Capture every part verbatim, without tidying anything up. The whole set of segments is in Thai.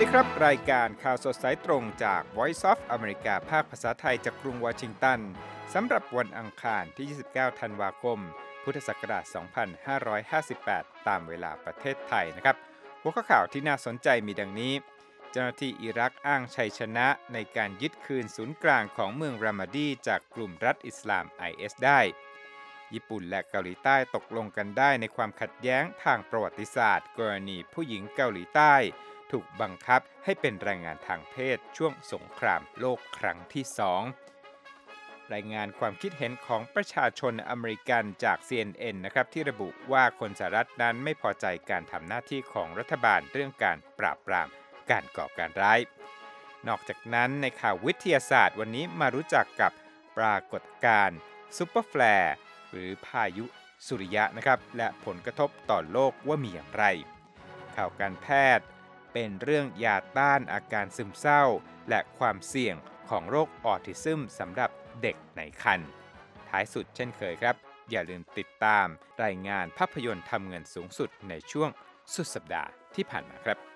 ดีครับรายการข่าวสดสายตรงจาก Voice of America ภาคภาษาไทยจากกรุงวอชิงตันสำหรับวันอังคารที่ยี่สิบเก้าธันวาคมพุทธศักราชสองพันห้าร้อยห้าสิบแปดตามเวลาประเทศไทยนะครับหัวข้อข่าวที่น่าสนใจมีดังนี้เจ้าหน้าที่อิรักอ้างชัยชนะในการยึดคืนศูนย์กลางของเมืองรามาดีจากกลุ่มรัฐอิสลาม ไอ เอส ได้ญี่ปุ่นและเกาหลีใต้ตกลงกันได้ในความขัดแย้งทางประวัติศาสตร์กรณีผู้หญิงเกาหลีใต้ถูกบังคับให้เป็นแรงงานทางเพศช่วงสงครามโลกครั้งที่สองรายงานความคิดเห็นของประชาชนอเมริกันจาก ซี เอ็น เอ็น นะครับที่ระบุว่าคนสหรัฐนั้นไม่พอใจการทำหน้าที่ของรัฐบาลเรื่องการปราบปรามการก่อการร้ายนอกจากนั้นในข่าววิทยาศาสตร์วันนี้มารู้จักกับปรากฏการณ์ซูเปอร์แฟลร์หรือพายุสุริยะนะครับและผลกระทบต่อโลกว่ามีอย่างไรข่าวการแพทย์เป็นเรื่องยาต้านอาการซึมเศร้าและความเสี่ยงของโรคออทิซึมสำหรับเด็กในครรภ์ท้ายสุดเช่นเคยครับอย่าลืมติดตามรายงานภาพยนตร์ทำเงินสูงสุดในช่วงสุดสัปดาห์ที่ผ่านมาครับ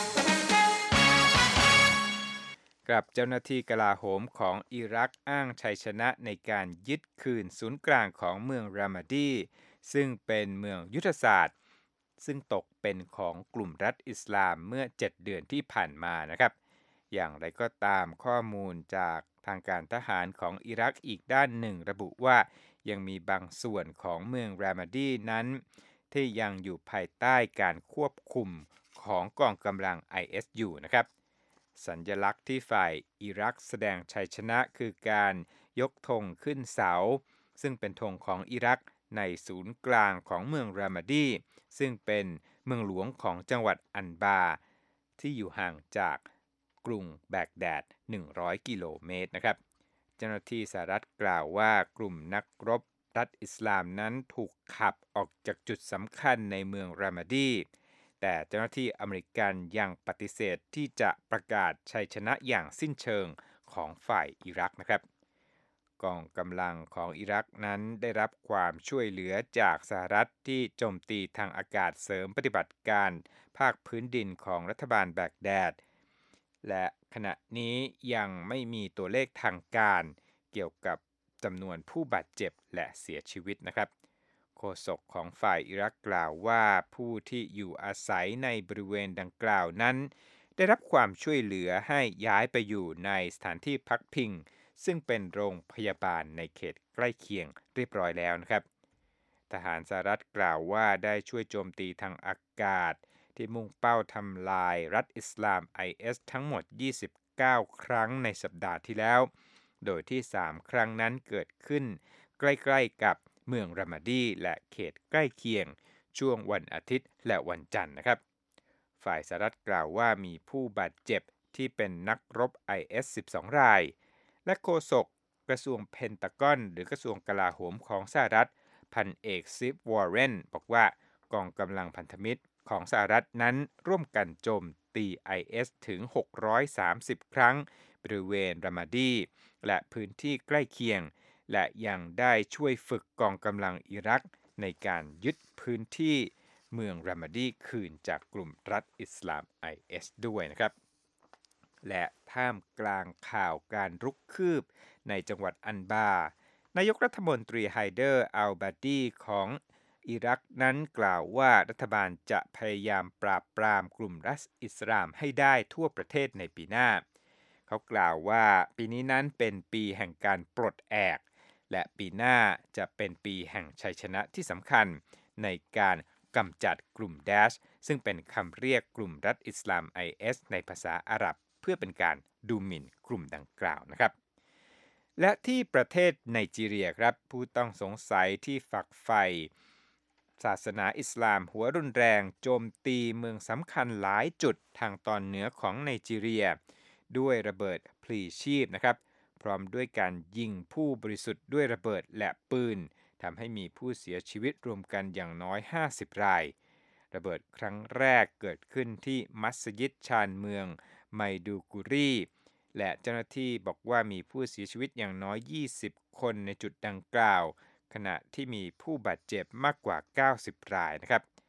กับเจ้าหน้าที่กลาโหมของอิรักอ้างชัยชนะในการยึดคืนศูนย์กลางของเมืองรามาดีซึ่งเป็นเมืองยุทธศาสตร์ซึ่งตกเป็นของกลุ่มรัฐอิสลามเมื่อเจ็ดเดือนที่ผ่านมานะครับอย่างไรก็ตามข้อมูลจากทางการทหารของอิรักอีกด้านหนึ่งระบุว่ายังมีบางส่วนของเมืองรามาดีนั้นที่ยังอยู่ภายใต้การควบคุมของกองกำลัง ไอ เอส อยู่นะครับสัญลักษณ์ที่ฝ่ายอิรักแสดงชัยชนะคือการยกธงขึ้นเสาซึ่งเป็นธงของอิรักในศูนย์กลางของเมืองรามาดีซึ่งเป็นเมืองหลวงของจังหวัดอันบาที่อยู่ห่างจากกรุงแบกแดดหนึ่งร้อยกิโลเมตรนะครับเจ้าหน้าที่สหรัฐกล่าวว่ากลุ่มนักรบรัฐอิสลามนั้นถูกขับออกจากจุดสำคัญในเมืองรามาดีแต่เจ้าหน้าที่อเมริกันยังปฏิเสธที่จะประกาศชัยชนะอย่างสิ้นเชิงของฝ่ายอิรักนะครับกองกำลังของอิรักนั้นได้รับความช่วยเหลือจากสหรัฐที่โจมตีทางอากาศเสริมปฏิบัติการภาคพื้นดินของรัฐบาลแบกแดดและขณะนี้ยังไม่มีตัวเลขทางการเกี่ยวกับจำนวนผู้บาดเจ็บและเสียชีวิตนะครับโฆษกของฝ่ายอิรักกล่าวว่าผู้ที่อยู่อาศัยในบริเวณดังกล่าวนั้นได้รับความช่วยเหลือให้ย้ายไปอยู่ในสถานที่พักพิงซึ่งเป็นโรงพยาบาลในเขตใกล้เคียงเรียบร้อยแล้วนะครับทหารสหรัฐกล่าวว่าได้ช่วยโจมตีทางอากาศที่มุ่งเป้าทำลายรัฐอิสลาม ไอ เอส ทั้งหมดยี่สิบเก้าครั้งในสัปดาห์ที่แล้วโดยที่สามครั้งนั้นเกิดขึ้นใกล้ๆกับเมืองรามาดีและเขตใกล้เคียงช่วงวันอาทิตย์และวันจันทร์นะครับฝ่ายสหรัฐกล่าวว่ามีผู้บาดเจ็บที่เป็นนักรบ ไอ เอส สิบสองรายและโฆษกกระทรวงเพนตากอนหรือกระทรวงกลาโหมของสหรัฐพันเอกซิฟวอร์เรนบอกว่ากองกำลังพันธมิตรของสหรัฐนั้นร่วมกันโจมตี ไอ เอส ถึงหกร้อยสามสิบครั้งบริเวณรามาดีและพื้นที่ใกล้เคียงและยังได้ช่วยฝึกกองกำลังอิรักในการยึดพื้นที่เมืองรามาดีคืนจากกลุ่มรัฐอิสลาม ไอ เอส ด้วยนะครับและท่ามกลางข่าวการรุกคืบในจังหวัดอันบานายกรัฐมนตรีไฮเดอร์อัลบาดีของอิรักนั้นกล่าวว่ารัฐบาลจะพยายามปราบปรามกลุ่มรัฐอิสลามให้ได้ทั่วประเทศในปีหน้าเขากล่าวว่าปีนี้นั้นเป็นปีแห่งการปลดแอกและปีหน้าจะเป็นปีแห่งชัยชนะที่สำคัญในการกำจัดกลุ่มดาชซึ่งเป็นคำเรียกกลุ่มรัฐอิสลาม ไอ เอส ในภาษาอาหรับเพื่อเป็นการดูหมิ่นกลุ่มดังกล่าวนะครับและที่ประเทศไนจีเรียครับผู้ต้องสงสัยที่ฝักใฝ่ศาสนาอิสลามหัวรุนแรงโจมตีเมืองสำคัญหลายจุดทางตอนเหนือของไนจีเรียด้วยระเบิดพลีชีพนะครับพร้อมด้วยการยิงผู้บริสุทธิ์ด้วยระเบิดและปืนทำให้มีผู้เสียชีวิตรวมกันอย่างน้อยห้าสิบรายระเบิดครั้งแรกเกิดขึ้นที่มัสยิดชานเมืองไมดูกุรีและเจ้าหน้าที่บอกว่ามีผู้เสียชีวิตอย่างน้อยยี่สิบคนในจุดดังกล่าวขณะที่มีผู้บาดเจ็บมากกว่าเก้าสิบรายนะครับ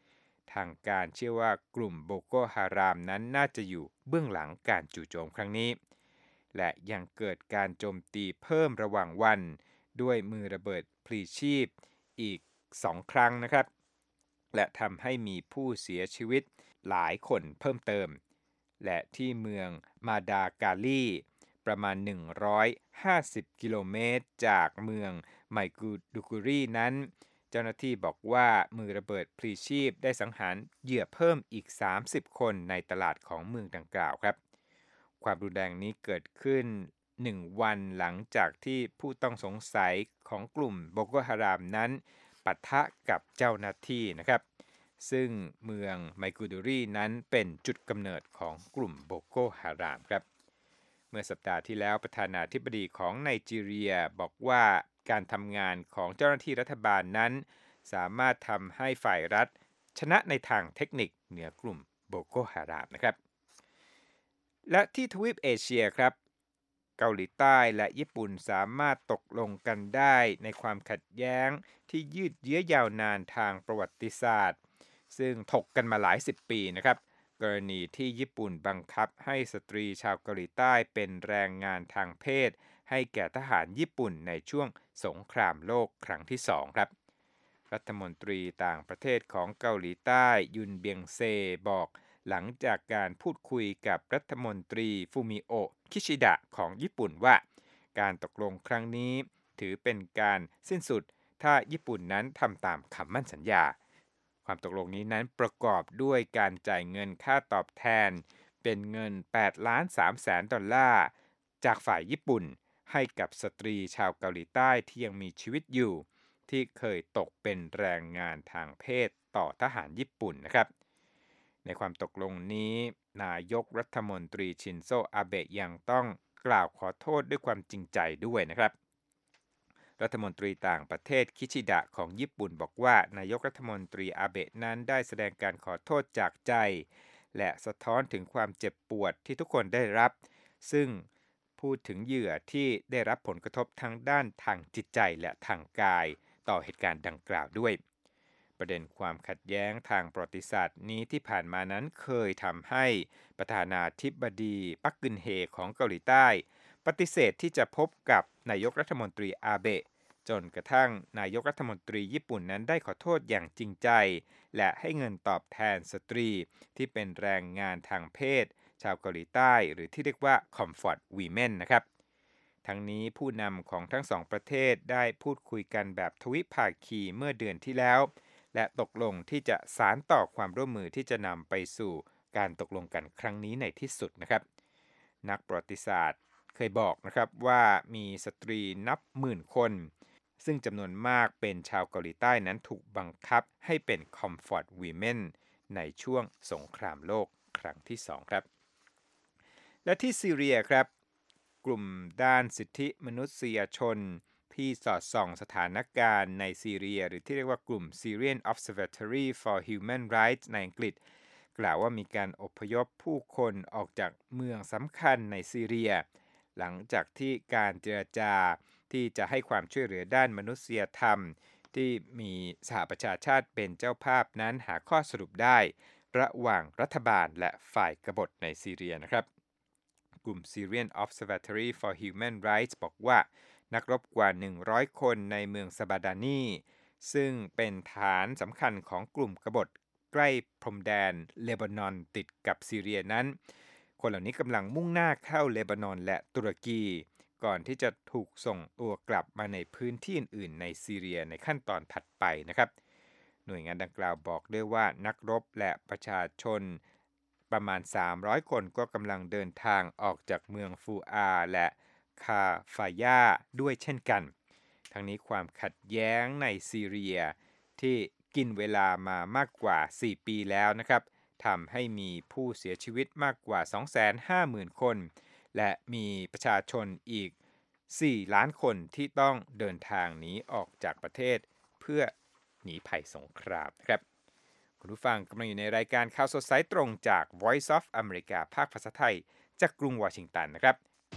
ทางการเชื่อว่ากลุ่มโบโกฮารามนั้นน่าจะอยู่เบื้องหลังการจู่โจมครั้งนี้และยังเกิดการโจมตีเพิ่มระหว่างวันด้วยมือระเบิดพลีชีพอีกสองครั้งนะครับและทำให้มีผู้เสียชีวิตหลายคนเพิ่มเติมและที่เมืองมาดากาลีประมาณหนึ่งร้อยห้าสิบกิโลเมตรจากเมืองไมกูดูกุรีนั้นเจ้าหน้าที่บอกว่ามือระเบิดพลีชีพได้สังหารเหยื่อเพิ่มอีกสามสิบคนในตลาดของเมืองดังกล่าวครับความรุนแรงนี้เกิดขึ้นหนึ่งวันหลังจากที่ผู้ต้องสงสัยของกลุ่มโบโกฮารามนั้นปะทะกับเจ้าหน้าที่นะครับซึ่งเมืองไมกูดูรีนั้นเป็นจุดกำเนิดของกลุ่มโบโกฮารามครับเมื่อสัปดาห์ที่แล้วประธานาธิบดีของไนจีเรียบอกว่าการทำงานของเจ้าหน้าที่รัฐบาลนั้นสามารถทำให้ฝ่ายรัฐชนะในทางเทคนิคเหนือกลุ่มโบโกฮารามนะครับและที่ทวีปเอเชียครับเกาหลีใต้และญี่ปุ่นสามารถตกลงกันได้ในความขัดแย้งที่ยืดเยื้อยาวนานทางประวัติศาสตร์ซึ่งถกกันมาหลายสิบปีนะครับกรณีที่ญี่ปุ่นบังคับให้สตรีชาวเกาหลีใต้เป็นแรงงานทางเพศให้แก่ทหารญี่ปุ่นในช่วงสงครามโลกครั้งที่สองครับรัฐมนตรีต่างประเทศของเกาหลีใต้ยุนเบียงเซบอกหลังจากการพูดคุยกับรัฐมนตรีฟูมิโอะคิชิดะของญี่ปุ่นว่าการตกลงครั้งนี้ถือเป็นการสิ้นสุดถ้าญี่ปุ่นนั้นทำตามคำมั่นสัญญาความตกลงนี้นั้นประกอบด้วยการจ่ายเงินค่าตอบแทนเป็นเงินแปดล้านสามแสนดอลลาร์จากฝ่ายญี่ปุ่นให้กับสตรีชาวเกาหลีใต้ที่ยังมีชีวิตอยู่ที่เคยตกเป็นแรงงานทางเพศต่อทหารญี่ปุ่นนะครับในความตกลงนี้นายกรัฐมนตรีชินโซอาเบะยังต้องกล่าวขอโทษด้วยความจริงใจด้วยนะครับรัฐมนตรีต่างประเทศคิชิดะของญี่ปุ่นบอกว่านายกรัฐมนตรีอาเบะนั้นได้แสดงการขอโทษจากใจและสะท้อนถึงความเจ็บปวดที่ทุกคนได้รับซึ่งพูดถึงเหยื่อที่ได้รับผลกระทบทั้งด้านทางจิตใจและทางกายต่อเหตุการณ์ดังกล่าวด้วยประเด็นความขัดแย้งทางประวัติศาสตร์นี้ที่ผ่านมานั้นเคยทำให้ประธานาธิบดีปักกึนเฮของเกาหลีใต้ปฏิเสธที่จะพบกับนายกรัฐมนตรีอาเบะจนกระทั่งนายกรัฐมนตรีญี่ปุ่นนั้นได้ขอโทษอย่างจริงใจและให้เงินตอบแทนสตรีที่เป็นแรงงานทางเพศชาวเกาหลีใต้หรือที่เรียกว่า Comfort Women นะครับทั้งนี้ผู้นำของทั้งสองประเทศได้พูดคุยกันแบบทวิภาคีเมื่อเดือนที่แล้วและตกลงที่จะสานต่อความร่วมมือที่จะนำไปสู่การตกลงกันครั้งนี้ในที่สุดนะครับนักประวัติศาสตร์เคยบอกนะครับว่ามีสตรีนับหมื่นคนซึ่งจำนวนมากเป็นชาวเกาหลีใต้นั้นถูกบังคับให้เป็น Comfort Women ในช่วงสงครามโลกครั้งที่สองครับและที่ซีเรียครับกลุ่มด้านสิทธิมนุษยชนที่สอดส่องสถานการณ์ในซีเรียหรือที่เรียกว่ากลุ่ม Syrian Observatory for Human Rights ในอังกฤษกล่าวว่ามีการอพยพผู้คนออกจากเมืองสำคัญในซีเรียหลังจากที่การเจรจาที่จะให้ความช่วยเหลือด้านมนุษยธรรมที่มีสหประชาชาติเป็นเจ้าภาพนั้นหาข้อสรุปได้ระหว่างรัฐบาลและฝ่ายกบฏในซีเรียนะครับกลุ่ม Syrian Observatory for Human Rights บอกว่านักรบกว่าหนึ่งร้อยคนในเมืองซาบาดานีซึ่งเป็นฐานสำคัญของกลุ่มกบฏใกล้พรมแดนเลบานอนติดกับซีเรียนั้นคนเหล่านี้กำลังมุ่งหน้าเข้าเลบานอนและตุรกีก่อนที่จะถูกส่งตัวกลับมาในพื้นที่อื่นๆในซีเรียในขั้นตอนถัดไปนะครับหน่วยงานดังกล่าวบอกด้วยว่านักรบและประชาชนประมาณสามร้อยคนก็กำลังเดินทางออกจากเมืองฟูอาและคาฟายาด้วยเช่นกันทั้งนี้ความขัดแย้งในซีเรียที่กินเวลามามากกว่าสี่ปีแล้วนะครับทำให้มีผู้เสียชีวิตมากกว่า สองแสนห้าหมื่น คนและมีประชาชนอีกสี่ล้านคนที่ต้องเดินทางหนีออกจากประเทศเพื่อหนีภัยสงครามนะครับคุณผู้ฟังกำลังอยู่ในรายการข่าวสดสายตรงจาก Voice of America ภาคภาษาไทยจากกรุงวอชิงตันนะครับ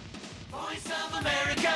Voice of America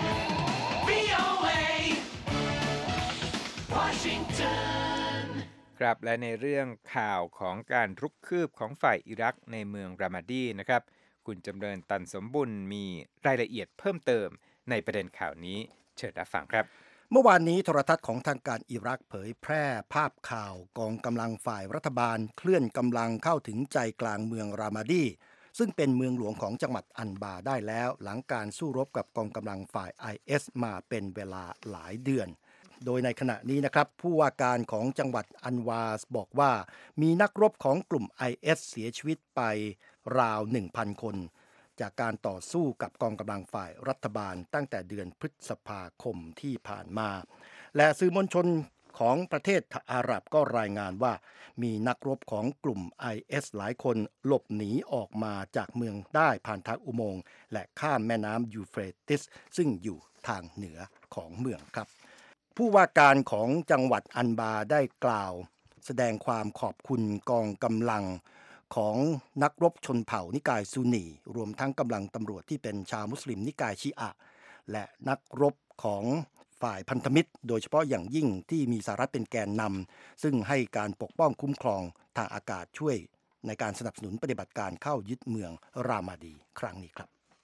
วี โอ เอ Washington ครับและในเรื่องข่าวของการรุกคืบของฝ่ายอิรักในเมืองรามาดีนะครับคุณจำเริญตันสมบุญมีรายละเอียดเพิ่มเติมในประเด็นข่าวนี้เชิญรับฟังครับเมื่อวานนี้โทรทัศน์ของทางการอิรักเผยแพร่ภาพข่าวกองกำลังฝ่ายรัฐบาลเคลื่อนกำลังเข้าถึงใจกลางเมืองรามาดีซึ่งเป็นเมืองหลวงของจังหวัดอันบาได้แล้วหลังการสู้รบกับกองกำลังฝ่าย ไอ เอส มาเป็นเวลาหลายเดือนโดยในขณะนี้นะครับผู้ว่าการของจังหวัดอันวาสบอกว่ามีนักรบของกลุ่ม ไอ เอส เสียชีวิตไปราว หนึ่งพัน คนจากการต่อสู้กับกองกำลังฝ่ายรัฐบาลตั้งแต่เดือนพฤษภาคมที่ผ่านมาและสื่อมวลชนของประเทศอาหรับก็รายงานว่ามีนักรบของกลุ่ม ไอ เอส หลายคนหลบหนีออกมาจากเมืองได้ผ่านทางอุโมงค์และข้ามแม่น้ำยูเฟรติสซึ่งอยู่ทางเหนือของเมืองครับผู้ว่าการของจังหวัดอันบาได้กล่าวแสดงความขอบคุณกองกำลังของนักรบชนเผ่านิกายซุนนีรวมทั้งกำลังตำรวจที่เป็นชาวมุสลิมนิกายชีอะห์และนักรบของฝ่ายพันธมิตรโดยเฉพาะอย่างยิ่งที่มีสหรัฐเป็นแกนนำซึ่งให้การปกป้องคุ้มครองทางอากาศช่วยในการสนับสนุนปฏิบัติการเข้ายึดเมืองรามาดีครั้งนี้ครับ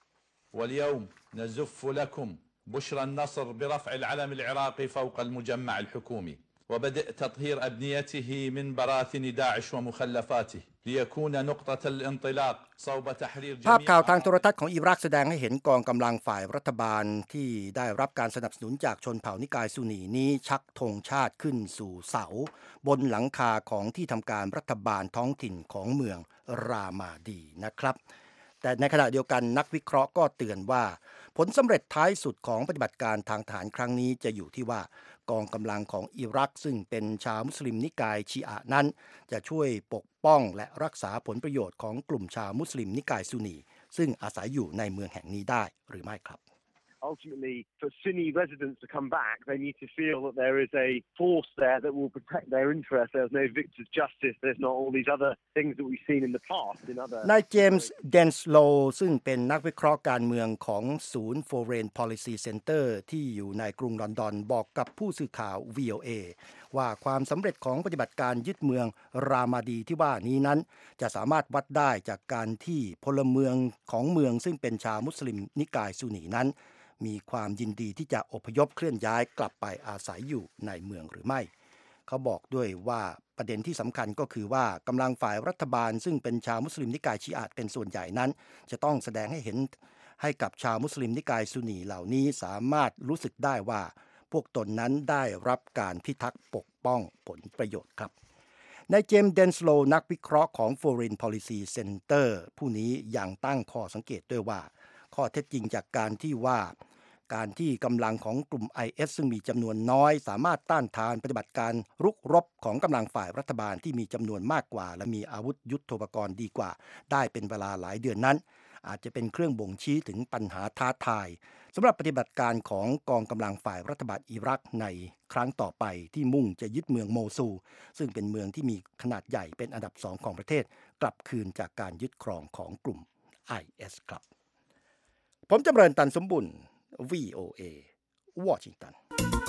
واليوم نزف لكم بشرى النصر برفع العلم العراقي فوق المجمع الحكومي وبدء تطهير أبنيته من براثن داعش ومخلفاته ليكون نقطة الانطلاق صوب تحرير ภาพ جميع ข่าวทางโทรทัศน์ของอิรักแสดงให้เห็นกองกำลังฝ่ายรัฐบาลที่ได้รับการสนับสนุนจากชนเผ่านิกายซุนนีนี้ชักธงชาติขึ้นสู่เสาบนหลังคาของที่ทำการรัฐบาลท้องถิ่นของเมืองรามาดีนะครับแต่ในขณะเดียวกันนักวิเคราะห์ก็เตือนว่าผลสำเร็จท้ายสุดของปฏิบัติการทางทหารครั้งนี้จะอยู่ที่ว่ากองกำลังของอิรักซึ่งเป็นชาวมุสลิมนิกายชีอะห์นั้นจะช่วยปกป้องและรักษาผลประโยชน์ของกลุ่มชาวมุสลิมนิกายซุนนีซึ่งอาศัยอยู่ในเมืองแห่งนี้ได้หรือไม่ครับ Ultimately, for Sunni residents to come back, they need to feel that there is a force there that will protect their interests. There's no victor's justice. There's not all these other things that we've seen in the past in other. นายเจมส์เดนสโลซึ่งเป็นนักวิเคราะห์การเมืองของศูนย์ Foreign Policy Center ที่อยู่ในกรุงลอนดอนบอกกับผู้สื่อข่าว วี โอ เอ ว่าความสำเร็จของปฏิบัติการยึดเมืองรามาดีที่ว่านี้นั้นจะสามารถวัดได้จากการที่พลเมืองของเมืองซึ่งเป็นชาวมุสลิมนิกายซุนนีนั้นมีความยินดีที่จะอพยพเคลื่อนย้ายกลับไปอาศัยอยู่ในเมืองหรือไม่เขาบอกด้วยว่าประเด็นที่สำคัญก็คือว่ากำลังฝ่ายรัฐบาลซึ่งเป็นชาวมุสลิมนิกายชีอะห์เป็นส่วนใหญ่นั้นจะต้องแสดงให้เห็นให้กับชาวมุสลิมนิกายซุนนีเหล่านี้สามารถรู้สึกได้ว่าพวกตนนั้นได้รับการพิทักษ์ปกป้องผลประโยชน์ครับนายเจมส์เดนสโลนักวิเคราะห์ของ Foreign Policy Center ผู้นี้ยังตั้งข้อสังเกตด้วยว่าข้อเท็จจริงจากการที่ว่าการที่กำลังของกลุ่ม ไอ เอส ซึ่งมีจำนวนน้อยสามารถต้านทานปฏิบัติการรุกรบของกำลังฝ่ายรัฐบาลที่มีจำนวนมากกว่าและมีอาวุธยุทโธปกรณ์ดีกว่าได้เป็นเวลาหลายเดือนนั้นอาจจะเป็นเครื่องบ่งชี้ถึงปัญหาท้าทายสำหรับปฏิบัติการของกองกำลังฝ่ายรัฐบาลอิรักในครั้งต่อไปที่มุ่งจะยึดเมืองโมซูลซึ่งเป็นเมืองที่มีขนาดใหญ่เป็นอันดับสองของประเทศกลับคืนจากการยึดครองของกลุ่ม ไอ เอส ครับผมจำเริญตันสมบุญ วี โอ เอ วอชิงตัน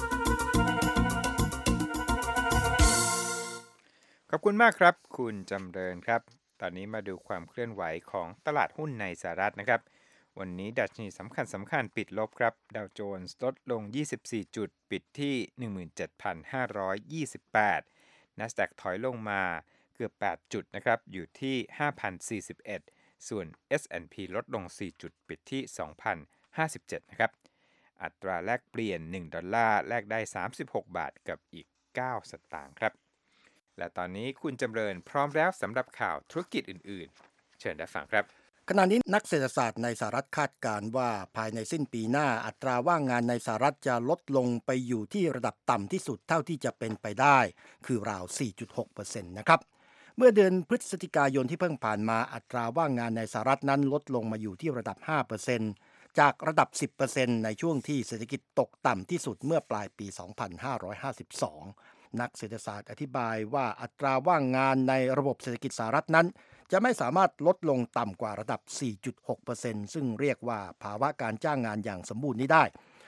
ขอบคุณมากครับคุณจำเริญครับตอนนี้มาดูความเคลื่อนไหวของตลาดหุ้นในสหรัฐนะครับวันนี้ดัชนีสำคัญสำคัญปิดลบครับดาวโจนส์ลดลงยี่สิบสี่จุดปิดที่ หนึ่งหมื่นเจ็ดพันห้าร้อยยี่สิบแปด NASDAQ ถอยลงมาเกือบแปดจุดนะครับอยู่ที่ ห้าพันสี่สิบเอ็ด ส่วน เอส แอนด์ พี ลดลงสี่จุดปิดที่ สองพันห้าสิบเจ็ด นะครับอัตราแลกเปลี่ยนหนึ่งดอลลาร์แลกได้สามสิบหกบาทกับอีกเก้าสตางค์ครับและตอนนี้คุณจำเริญพร้อมแล้วสำหรับข่าวธุรกิจอื่นๆเชิญได้ฟังครับขณะนี้นักเศรษฐศาสตร์ในสหรัฐคาดการณ์ว่าภายในสิ้นปีหน้าอัตราว่างงานในสหรัฐจะลดลงไปอยู่ที่ระดับต่ำที่สุดเท่าที่จะเป็นไปได้คือราว สี่จุดหกเปอร์เซ็นต์ นะครับเมื่อเดือนพฤศจิกายนที่เพิ่งผ่านมาอัตราว่างงานในสหรัฐนั้นลดลงมาอยู่ที่ระดับ ห้าเปอร์เซ็นต์ จากระดับ สิบเปอร์เซ็นต์ ในช่วงที่เศรษฐกิจตกต่ำที่สุดเมื่อปลายปี สองพันห้าร้อยห้าสิบสอง นักเศรษฐศาสตร์อธิบายว่าอัตราว่างงานในระบบเศรษฐกิจสหรัฐนั้นจะไม่สามารถลดลงต่ำกว่าระดับ สี่จุดหกเปอร์เซ็นต์ ซึ่งเรียกว่าภาวะการจ้างงานอย่างสมบูรณ์นี้ได้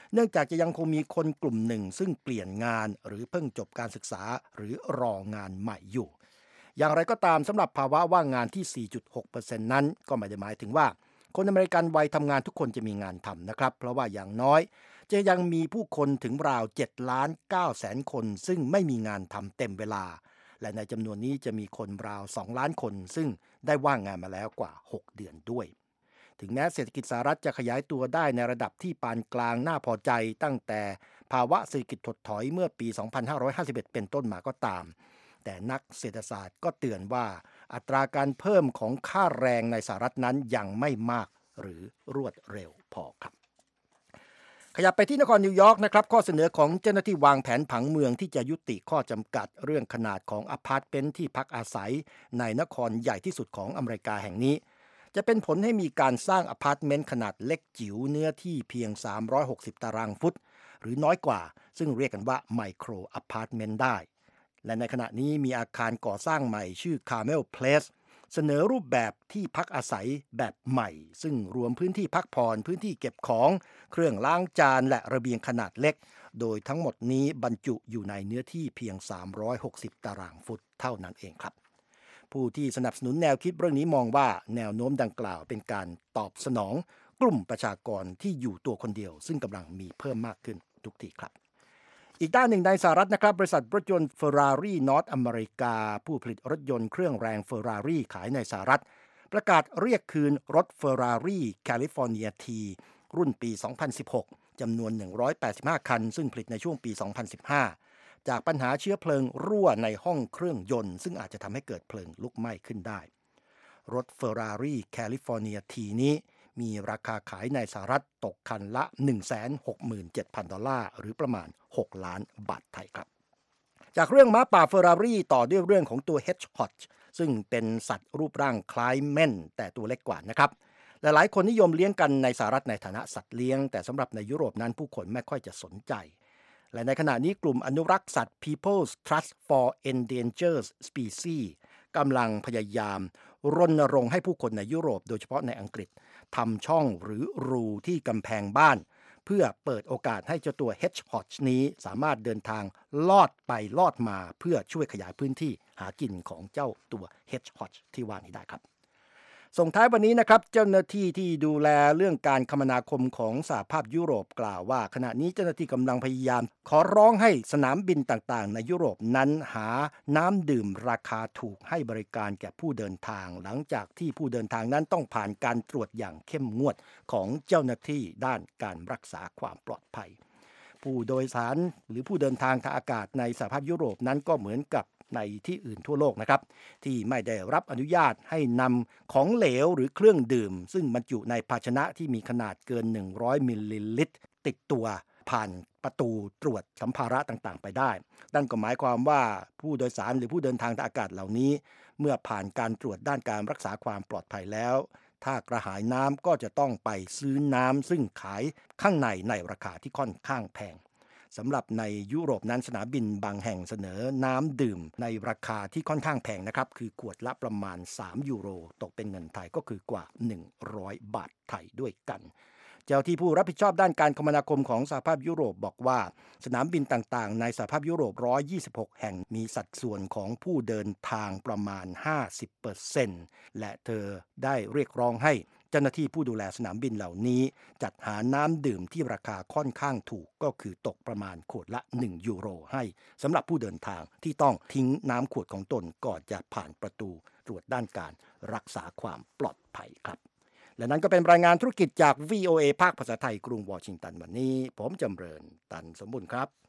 เนื่องจากจะยังคงมีคนกลุ่มหนึ่งซึ่งเปลี่ยนงานหรือเพิ่งจบการศึกษาหรือรองานใหม่อยู่อย่างไรก็ตามสำหรับภาวะว่างงานที่ สี่จุดหกเปอร์เซ็นต์ นั้นก็ไม่ได้หมายถึงว่าคนอเมริกันวัยทำงานทุกคนจะมีงานทำนะครับเพราะว่าอย่างน้อยจะยังมีผู้คนถึงราวเจ็ดล้านเก้าแสนคนซึ่งไม่มีงานทำเต็มเวลาและในจำนวนนี้จะมีคนราวสองล้านคนซึ่งได้ว่างงานมาแล้วกว่าหกเดือนด้วยถึงแม้เศรษฐกิจสหรัฐจะขยายตัวได้ในระดับที่ปานกลางน่าพอใจตั้งแต่ภาวะเศรษฐกิจถดถอยเมื่อปี สองพันห้าร้อยห้าสิบเอ็ด เป็นต้นมาก็ตามแต่นักเศรษฐศาสตร์ก็เตือนว่าอัตราการเพิ่มของค่าแรงในสหรัฐนั้นยังไม่มากหรือรวดเร็วพอครับขยับไปที่นครนิวยอร์กนะครับข้อเสนอของเจ้าหน้าที่วางแผนผังเมืองที่จะยุติข้อจำกัดเรื่องขนาดของอพาร์ตเมนต์ที่พักอาศัยในนครใหญ่ที่สุดของอเมริกาแห่งนี้จะเป็นผลให้มีการสร้างอพาร์ตเมนต์ขนาดเล็กจิ๋วเนื้อที่เพียงสามร้อยหกสิบตารางฟุตหรือน้อยกว่าซึ่งเรียกกันว่าไมโครอพาร์ตเมนต์ได้และในขณะนี้มีอาคารก่อสร้างใหม่ชื่อ Carmel Place เสนอรูปแบบที่พักอาศัยแบบใหม่ซึ่งรวมพื้นที่พักผ่อนพื้นที่เก็บของเครื่องล้างจานและระเบียงขนาดเล็กโดยทั้งหมดนี้บรรจุอยู่ในเนื้อที่เพียงสามร้อยหกสิบตารางฟุตเท่านั้นเองครับผู้ที่สนับสนุนแนวคิดเรื่องนี้มองว่าแนวโน้มดังกล่าวเป็นการตอบสนองกลุ่มประชากรที่อยู่ตัวคนเดียวซึ่งกำลังมีเพิ่มมากขึ้นทุกทีครับอีกด้านหนึ่งในสหรัฐนะครับบริษัทรถยนต์ Ferrari North America ผู้ผลิตรถยนต์เครื่องแรง Ferrari ขายในสหรัฐประกาศเรียกคืนรถ Ferrari California T รุ่นปี สองพันสิบหก จำนวน หนึ่งร้อยแปดสิบห้า คันซึ่งผลิตในช่วงปี สองพันสิบห้า จากปัญหาเชื้อเพลิงรั่วในห้องเครื่องยนต์ซึ่งอาจจะทำให้เกิดเพลิงลุกไหม้ขึ้นได้รถ Ferrari California T นี้มีราคาขายในสหรัฐตกคันละ หนึ่งแสนหกหมื่นเจ็ดพัน ดอลลาร์หรือประมาณหกล้านบาทไทยครับจากเรื่องม้าป่า Ferrari ต่อด้วยเรื่องของตัว Hedgehog ซึ่งเป็นสัตว์รูปร่างคล้ายเม่นแต่ตัวเล็กกว่านะครับหลายๆคนนิยมเลี้ยงกันในสหรัฐในฐานะสัตว์เลี้ยงแต่สำหรับในยุโรปนั้นผู้คนไม่ค่อยจะสนใจและในขณะนี้กลุ่มอนุรักษ์สัตว์ People's Trust for Endangered Species กำลังพยายามรณรงค์ให้ผู้คนในยุโรปโดยเฉพาะในอังกฤษทำช่องหรือรูที่กำแพงบ้านเพื่อเปิดโอกาสให้เจ้าตัว Hedgehog นี้สามารถเดินทางลอดไปลอดมาเพื่อช่วยขยายพื้นที่หากินของเจ้าตัว Hedgehog ที่ว่านี้ได้ครับส่งท้ายวันนี้นะครับเจ้าหน้าที่ที่ดูแลเรื่องการคมนาคมของสหภาพยุโรปกล่าวว่าขณะนี้เจ้าหน้าที่กำลังพยายามขอร้องให้สนามบินต่างๆในยุโรปนั้นหาน้ำดื่มราคาถูกให้บริการแก่ผู้เดินทางหลังจากที่ผู้เดินทางนั้นต้องผ่านการตรวจอย่างเข้มงวดของเจ้าหน้าที่ด้านการรักษาความปลอดภัยผู้โดยสารหรือผู้เดินทางทางอากาศในสหภาพยุโรปนั้นก็เหมือนกับในที่อื่นทั่วโลกนะครับที่ไม่ได้รับอนุญาตให้นำของเหลวหรือเครื่องดื่มซึ่งบรรจุในภาชนะที่มีขนาดเกินหนึ่งร้อยมิลลิลิตรติดตัวผ่านประตูตรวจสัมภาระต่างๆไปได้นั่นก็หมายความว่าผู้โดยสารหรือผู้เดินทางทางอากาศเหล่านี้เมื่อผ่านการตรวจด้านการรักษาความปลอดภัยแล้วถ้ากระหายน้ำก็จะต้องไปซื้อน้ำซึ่งขายข้างในในราคาที่ค่อนข้างแพงสำหรับในยุโรปนั้นสนามบินบางแห่งเสนอน้ำดื่มในราคาที่ค่อนข้างแพงนะครับคือขวดละประมาณสามยูโรตกเป็นเงินไทยก็คือกว่าหนึ่งร้อยบาทไทยด้วยกันเจ้าที่ผู้รับผิดชอบด้านการคมนาคมของสหภาพยุโรปบอกว่าสนามบินต่างๆในสหภาพยุโรปหนึ่งร้อยยี่สิบหกแห่งมีสัดส่วนของผู้เดินทางประมาณ ห้าสิบเปอร์เซ็นต์ และเธอได้เรียกร้องให้เจ้าหน้าที่ผู้ดูแลสนามบินเหล่านี้จัดหาน้ำดื่มที่ราคาค่อนข้างถูกก็คือตกประมาณขวดละหนึ่งยูโรให้สำหรับผู้เดินทางที่ต้องทิ้งน้ำขวดของตนก่อนจะผ่านประตูตรวจด้านการรักษาความปลอดภัยครับและนั้นก็เป็นรายงานธุรกิจจาก วี โอ เอ ภาคภาษาไทยกรุงวอชิงตันวันนี้ผมจำเริญตันสมบูรณ์ครับ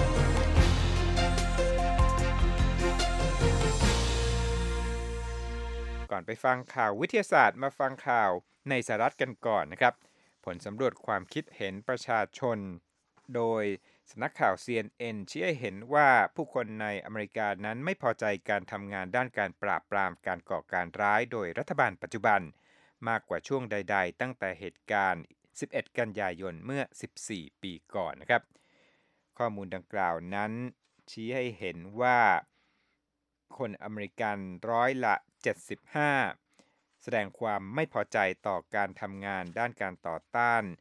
ก่อนไปฟังข่าววิทยาศาสตร์มาฟังข่าวในสหรัฐกันก่อนนะครับผลสำรวจความคิดเห็นประชาชนโดยสำนักข่าว ซี เอ็น เอ็น ชี้ให้เห็นว่าผู้คนในอเมริกานั้นไม่พอใจการทำงานด้านการปราบปรามการก่อการร้ายโดยรัฐบาลปัจจุบันมากกว่าช่วงใดๆตั้งแต่เหตุการณ์สิบเอ็ดกันยายนเมื่อสิบสี่ปีก่อนนะครับข้อมูลดังกล่าวนั้นชี้ให้เห็นว่าคนอเมริกันร้อยละเจ็ดสิบห้าแสดงความไม่พอใจต่อการทำงานด้านการต่อต้าน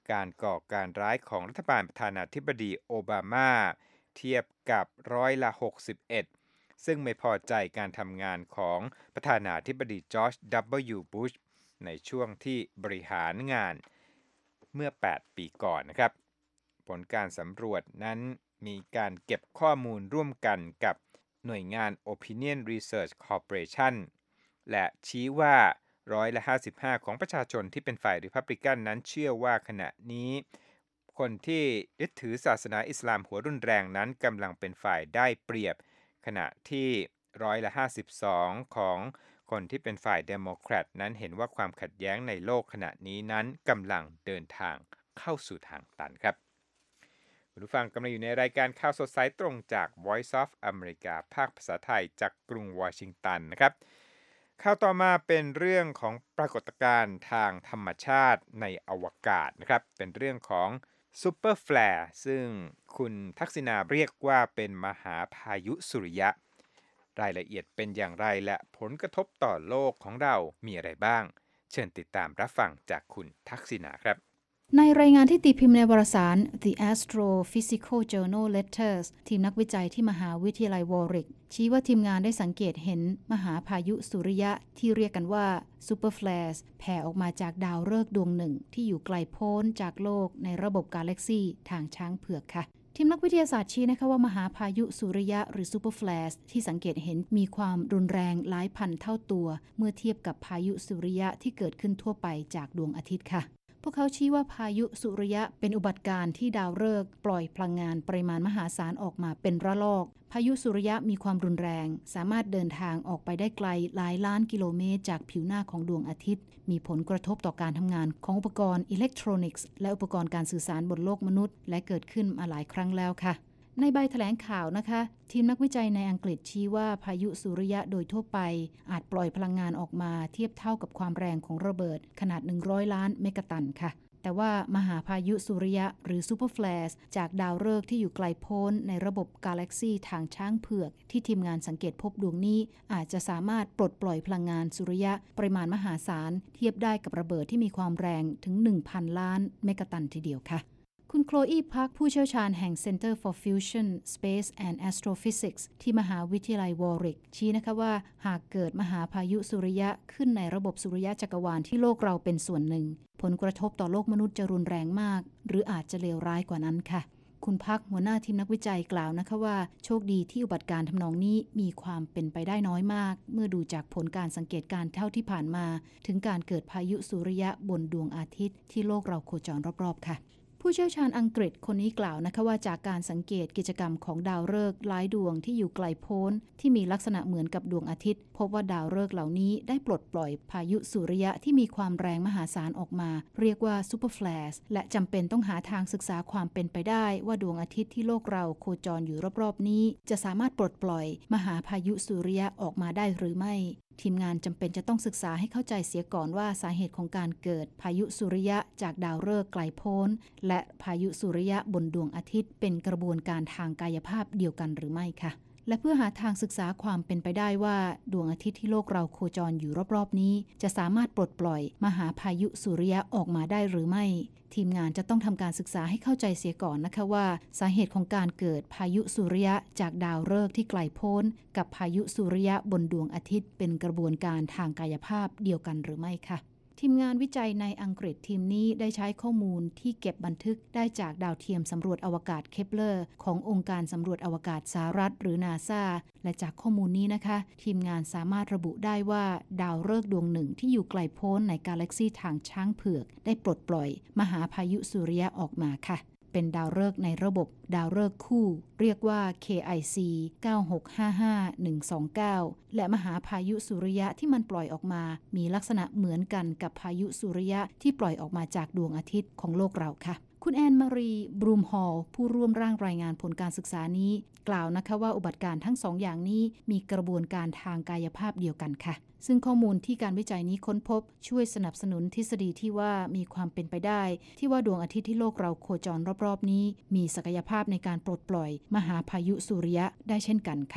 การก่อการร้ายของรัฐบาลประธานาธิบดีโอบามาเทียบกับร้อยละหกสิบเอ็ดซึ่งไม่พอใจการทำงานของประธานาธิบดีจอร์จ ดับเบิลยู บุชในช่วงที่บริหารงานเมื่อแปดปีก่อนนะครับผลการสำรวจนั้นมีการเก็บข้อมูลร่วมกันกับหน่วยงาน Opinion Research Corporation และชี้ว่าร้อยละห้าสิบห้าของประชาชนที่เป็นฝ่ายริพับลิกันนั้นเชื่อว่าขณะนี้คนที่ยึดถือศาสนาอิสลามหัวรุนแรงนั้นกำลังเป็นฝ่ายได้เปรียบขณะที่ร้อยละห้าสิบสองของคนที่เป็นฝ่ายเดโมแครตนั้นเห็นว่าความขัดแย้งในโลกขณะนี้นั้นกำลังเดินทางเข้าสู่ทางตันครับคุณผู้ฟังกำลังอยู่ในรายการข่าวสดสายตรงจาก Voice of America ภาคภาษาไทยจากกรุงวอชิงตันนะครับข่าวต่อมาเป็นเรื่องของปรากฏการณ์ทางธรรมชาติในอวกาศนะครับเป็นเรื่องของซูเปอร์แฟลร์ซึ่งคุณทักษิณาเรียกว่าเป็นมหาพายุสุริยะรายละเอียดเป็นอย่างไรและผลกระทบต่อโลกของเรามีอะไรบ้างเชิญติดตามรับฟังจากคุณทักษิณาครับในรายงานที่ตีพิมพ์ในวารสาร The Astrophysical Journal Letters ทีมนักวิจัยที่มหาวิทยาลัยวอริกชี้ว่าทีมงานได้สังเกตเห็นมหาพายุสุริยะที่เรียกกันว่า Super Flares แผ่ออกมาจากดาวฤกษ์ดวงหนึ่งที่อยู่ไกลโพ้นจากโลกในระบบกาแล็กซีทางช้างเผือกค่ะทีมนักวิทยาศาสตร์ชี้นะคะว่ามหาพายุสุริยะหรือ Super Flares ที่สังเกตเห็นมีความรุนแรงหลายพันเท่าตัวเมื่อเทียบกับพายุสุริยะที่เกิดขึ้นทั่วไปจากดวงอาทิตย์ค่ะพวกเขาชี้ว่าพายุสุริยะเป็นอุบัติการณ์ที่ดาวฤกษ์ปล่อยพลังงานปริมาณมหาศาลออกมาเป็นระลอกพายุสุริยะมีความรุนแรงสามารถเดินทางออกไปได้ไกลหลายล้านกิโลเมตรจากผิวหน้าของดวงอาทิตย์มีผลกระทบต่อการทำงานของอุปกรณ์อิเล็กทรอนิกส์และอุปกรณ์การสื่อสารบนโลกมนุษย์และเกิดขึ้นมาหลายครั้งแล้วค่ะในใบแถลงข่าวนะคะทีมนักวิจัยในอังกฤษชี้ว่าพายุสุริยะโดยทั่วไปอาจปล่อยพลังงานออกมาเทียบเท่ากับความแรงของระเบิดขนาดหนึ่งร้อยล้านเมกะตันค่ะแต่ว่ามหาพายุสุริยะหรือซูเปอร์แฟลร์จากดาวฤกษ์ที่อยู่ไกลโพ้นในระบบกาแล็กซีทางช้างเผือกที่ทีมงานสังเกตพบดวงนี้อาจจะสามารถปลดปล่อยพลังงานสุริยะปริมาณมหาศาลเทียบได้กับระเบิดที่มีความแรงถึง หนึ่งพัน ล้านเมกะตันทีเดียวค่ะคุณโคลอีพักผู้เชี่ยวชาญแห่ง Center for Fusion Space and Astrophysics ที่มหาวิทยาลัยวอริกชี้นะคะว่าหากเกิดมหาพายุสุริยะขึ้นในระบบสุริยะจักรวาลที่โลกเราเป็นส่วนหนึ่งผลกระทบต่อโลกมนุษย์จะรุนแรงมากหรืออาจจะเลวร้ายกว่านั้นค่ะคุณพักหัวหน้าทีมนักวิจัยกล่าวนะคะว่าโชคดีที่อุบัติการณ์ทำนองนี้มีความเป็นไปได้น้อยมากเมื่อดูจากผลการสังเกตการณ์เท่าที่ผ่านมาถึงการเกิดพายุสุริยะบนดวงอาทิตย์ที่โลกเราโคจรรอบๆค่ะผู้เชี่ยวชาญอังกฤษคนนี้กล่าวนะคะว่าจากการสังเกตกิจกรรมของดาวฤกษ์หลายดวงที่อยู่ไกลโพ้นที่มีลักษณะเหมือนกับดวงอาทิตย์พบว่าดาวฤกษ์เหล่านี้ได้ปลดปล่อยพายุสุริยะที่มีความแรงมหาศาลออกมาเรียกว่าซูเปอร์แฟลร์และจำเป็นต้องหาทางศึกษาความเป็นไปได้ว่าดวงอาทิตย์ที่โลกเราโคจรอยู่รอบๆนี้จะสามารถปลดปล่อยมหาพายุสุริยะออกมาได้หรือไม่ทีมงานจำเป็นจะต้องศึกษาให้เข้าใจเสียก่อนว่าสาเหตุของการเกิดพายุสุริยะจากดาวฤกษ์ไกลโพ้นและพายุสุริยะบนดวงอาทิตย์เป็นกระบวนการทางกายภาพเดียวกันหรือไม่ค่ะและเพื่อหาทางศึกษาความเป็นไปได้ว่าดวงอาทิตย์ที่โลกเราโคจรอยู่รอบๆนี้จะสามารถปลดปล่อยมหาพายุสุริยะออกมาได้หรือไม่ทีมงานจะต้องทำการศึกษาให้เข้าใจเสียก่อนนะคะว่าสาเหตุของการเกิดพายุสุริยะจากดาวฤกษ์ที่ไกลโพ้นกับพายุสุริยะบนดวงอาทิตย์เป็นกระบวนการทางกายภาพเดียวกันหรือไม่ค่ะทีมงานวิจัยในอังกฤษทีมนี้ได้ใช้ข้อมูลที่เก็บบันทึกได้จากดาวเทียมสำรวจอวกาศเคปเลอร์ขององค์การสำรวจอวกาศสหรัฐหรือ นาซา และจากข้อมูลนี้นะคะทีมงานสามารถระบุได้ว่าดาวฤกษ์ดวงหนึ่งที่อยู่ไกลโพ้นในกาแล็กซีทางช้างเผือกได้ปลดปล่อยมหาพายุสุริยะออกมาค่ะเป็นดาวฤกษ์ในระบบดาวฤกษ์คู่เรียกว่า เค ไอ ซี เก้าหกห้าห้าหนึ่งสองเก้า และมหาพายุสุริยะที่มันปล่อยออกมามีลักษณะเหมือนกันกับพายุสุริยะที่ปล่อยออกมาจากดวงอาทิตย์ของโลกเราค่ะคุณแอนมารีบรูมฮอลผู้ร่วมร่างรายงานผลการศึกษานี้กล่าวนะคะว่าอุบัติการณ์ทั้งสองอย่างนี้มีกระบวนการทางกายภาพเดียวกันค่ะซึ่งข้อมูลที่การวิจัยนี้ค้นพบช่วยสนับสนุนทฤษฎีที่ว่ามีความเป็นไปได้ที่ว่าดวงอาทิตย์ที่โลกเราโคจรรอบๆนี้มีศักยภาพในการปลดปล่อยมหาพายุสุริยะได้เช่นกันค่ะ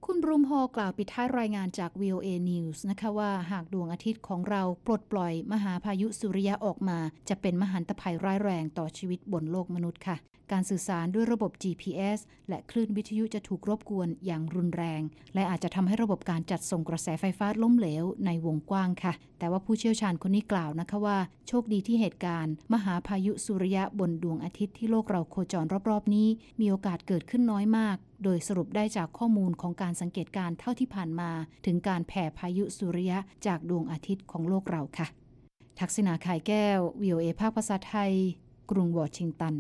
คุณบรูมฮอลกล่าวปิดท้ายรายงานจาก วี โอ เอ News นะคะว่าหากดวงอาทิตย์ของเราปลดปล่อยมหาพายุสุริยะออกมาจะเป็นมหันตภัยร้ายแรงต่อชีวิตบนโลกมนุษย์ค่ะการสื่อสารด้วยระบบ จี พี เอส และคลื่นวิทยุจะถูกรบกวนอย่างรุนแรงและอาจจะทำให้ระบบการจัดส่งกระแสไฟฟ้าล้มเหลวในวงกว้างค่ะแต่ว่าผู้เชี่ยวชาญคนนี้กล่าวนะคะว่าโชคดีที่เหตุการณ์มหาพายุสุริยะบนดวงอาทิตย์ที่โลกเราโคจรรอบๆนี้มีโอกาสเกิดขึ้นน้อยมากโดยสรุปได้จากข้อมูลของการสังเกตการณ์เท่าที่ผ่านมาถึงการแผ่พายุสุริยะจากดวงอาทิตย์ของโลกเราค่ะทักษิณา ข่ายแก้ว วี โอ เอ ภาคภาษาไทยกรุงวอชิงตัน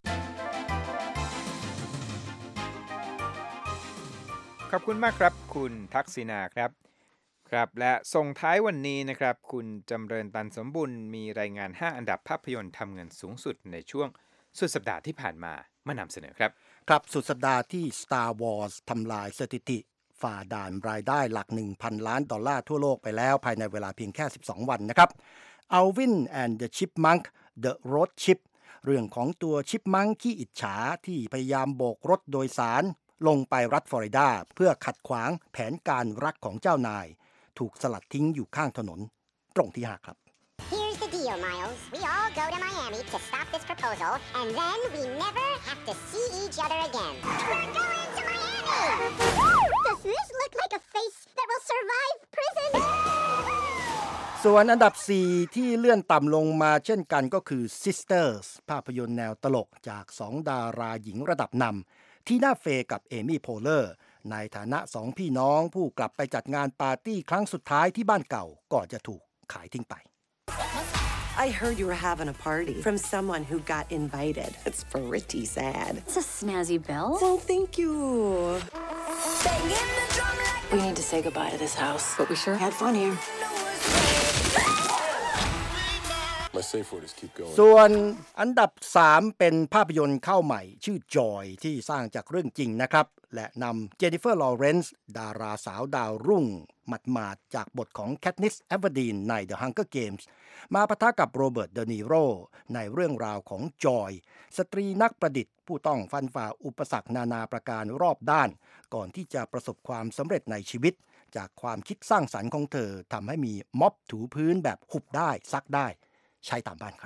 ขอบคุณมากครับคุณทักษิณาครับครับและส่งท้ายวันนี้นะครับคุณจำเริญตันสมบุญมีรายงานห้าอันดับภาพยนตร์ทำเงินสูงสุดในช่วงสุดสัปดาห์ที่ผ่านมามานำเสนอครับครับสุดสัปดาห์ที่ Star Wars ทำลายสถิติฝ่าด่านรายได้หลัก หนึ่งพัน ล้านดอลลาร์ทั่วโลกไปแล้วภายในเวลาเพียงแค่สิบสองวันนะครับ Alvin and the Chipmunk The Road Chip เรื่องของตัวชิปมังขี้อิจฉาที่พยายามโบกรถโดยสารลงไปรัฐฟลอริดาเพื่อขัดขวางแผนการรักของเจ้านายถูกสลัดทิ้งอยู่ข้างถนนตรงที่ห้าครับ Here's the deal, Miles. We all go to Miami to stop this proposal, and then we never have to see each other again. We're going to Miami! Does this look like a face that will survive prison? ส่วนอันดับสี่ที่เลื่อนต่ำลงมาเช่นกันก็คือ Sisters ภาพยนตร์แนวตลกจากสองดาราหญิงระดับนำทีน่าเฟย์กับเอมี่โพเลอร์ในฐานะสองพี่น้องผู้กลับไปจัดงานปาร์ตี้ครั้งสุดท้ายที่บ้านเก่าก่อนจะถูกขายทิ้งไป I heard you were having a party from someone who got invited. It's pretty sad. It's a snazzy bell. Oh, thank you. We need to say goodbye to this house, but we sure had fun here. My safe word is keep going. ส่วนอันดับสามเป็นภาพยนตร์เข้าใหม่ชื่อ Joy ที่สร้างจากเรื่องจริงนะครับและนำเจนนิเฟอร์ลอเรนซ์ดาราสาวดาวรุ่งหมาดๆจากบทของแคทนิสแอเวอร์ดีนใน The Hunger Games มาปะทะกับโรเบิร์ตเดนีโรในเรื่องราวของจอยสตรีนักประดิษฐ์ผู้ต้องฟันฝ่าอุปสรรคนานาประการรอบด้านก่อนที่จะประสบความสำเร็จในชีวิตจากความคิดสร้างสรรค์ของเธอทำให้มีม็อบถูพื้นแบบหุบได้ซักได้ใช้ตามบ้านครับ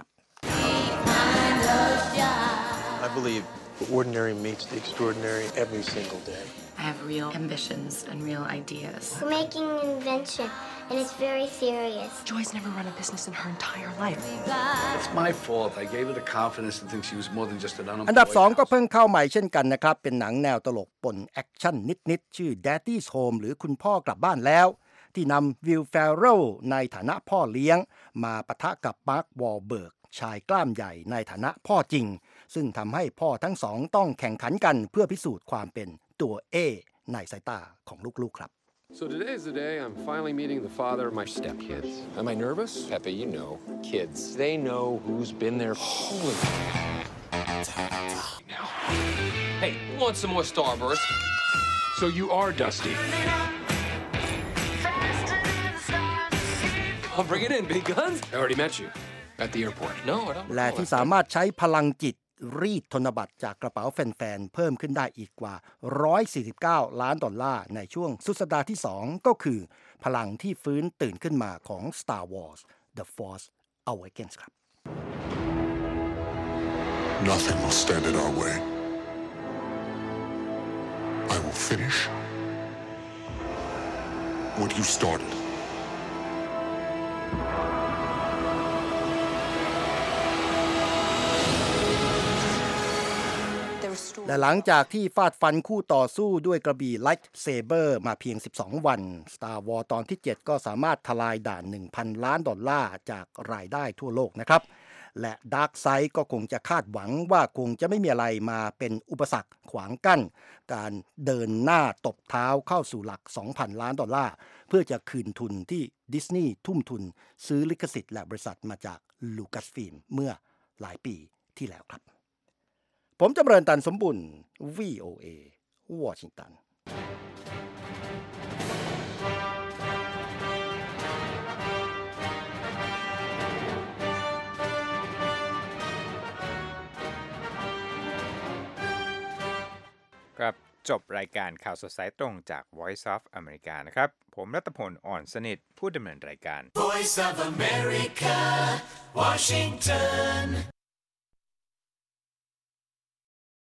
I believe the ordinary meets the extraordinary every single day. I have real ambitions and real ideas. We're making an invention, and it's very serious. Joy's never run a business in her entire life. It's my fault. I gave her the confidence to think she was more than just an unemployed. อันดับสองก็เพิ่งเข้าใหม่เช่นกันนะครับเป็นหนังแนวตลกปนแอคชั่นนิดๆชื่อ Daddy's Home หรือคุณพ่อกลับบ้านแล้วที่นำวิล แฟร์เรลในฐานะพ่อเลี้ยงมาปะทะกับมาร์ควอลเบิร์กชายกล้ามใหญ่ในฐานะพ่อจริงซึ่งทำให้พ่อทั้งสองต้องแข่งขันกันเพื่อพิสูจน์ความเป็นตัวเอในสายตาของลูกๆครับ So today's the day I'm finally meeting the father of my stepkids. Am I nervous? Pepe, you know, kids, they know who's been there. Holy now. Hey, want some more Starburst? So you are Dusty. I'll bring it in, big guns. I already met you at the airport. No, I don't. และที่สามารถใช้พลังจิตรีดธนบัตรจากกระเป๋าแฟนๆเพิ่มขึ้นได้อีกกว่าหนึ่งร้อยสี่สิบเก้าล้านดอลลาร์ในช่วงสุดสัปดาห์ที่สองก็คือพลังที่ฟื้นตื่นขึ้นมาของ Star Wars The Force Awakens ครับ Nothing will stand in our way. I will finish what you started. และหลังจากที่ฟาดฟันคู่ต่อสู้ด้วยกระบี่ไลท์เซเบอร์มาเพียงสิบสองวัน Star Wars ตอนที่เจ็ดก็สามารถทลายด่าน หนึ่งพัน ล้านดอลลาร์จากรายได้ทั่วโลกนะครับและ Dark Side ก็คงจะคาดหวังว่าคงจะไม่มีอะไรมาเป็นอุปสรรคขวางกั้นการเดินหน้าตบเท้าเข้าสู่หลัก สองพัน ล้านดอลลาร์เพื่อจะคืนทุนที่ดิสนีย์ทุ่มทุนซื้อลิขสิทธิ์และบริษัทมาจาก Lucasfilm เมื่อหลายปีที่แล้วครับผมจำเริญตันสมบุญ วี โอ เอ วอชิงตันครับจบรายการข่าวสดสายตรงจาก Voice of America นะครับผมรัตพลอ่อนสนิทผู้ดำเนินรายการ Voice of America Washington